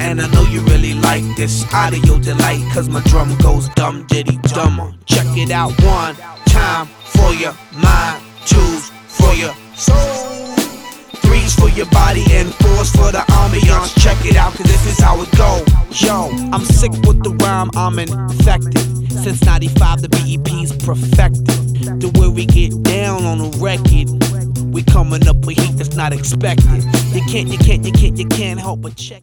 And I know you really like this audio delight, cause my drum goes dum diddy dumb. Check it out one time for your mind, twos for your soul, threes for your body, and fours for the ambiance. Check it out, cause this is how it go. Yo, I'm sick with the rhyme, I'm infected. Since 95 the BEP's perfected. The way we get down on the record, we coming up with heat that's not expected. You can't help but check.